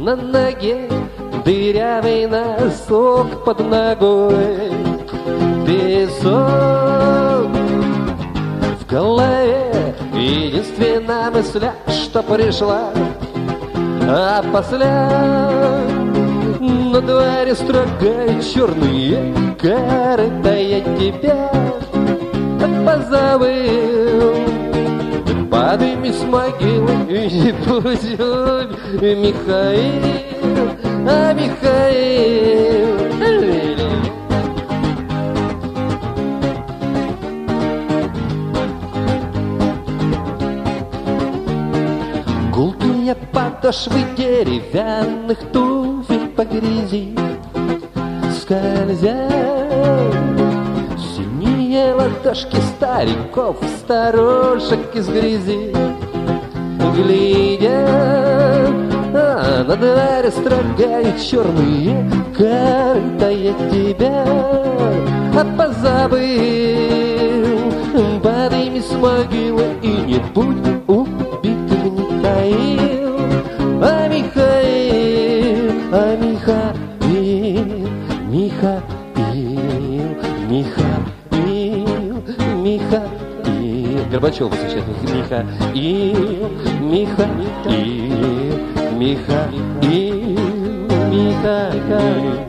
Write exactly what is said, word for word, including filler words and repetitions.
на ноге, дырявый носок под ногой, песок в голове, единственная мысля, что пришла. А после на дворе строгая черные карты, я тебя позабыл. Подыми с могилы и не будем, Михаил, а Михаил. Гулкие подошвы деревянных туфель по грязи скользят, синие ладошки стариков, старушек из грязи глядят, а на дворе строгают черные карты, я тебя позабыл. Подыми с могилы и не будь убитым, Михаил, а Михаил, а Михаил, Михаил, Михаил, Михаил. Горбачев сейчас. Михаил, Михаил, Михаил, Михаил.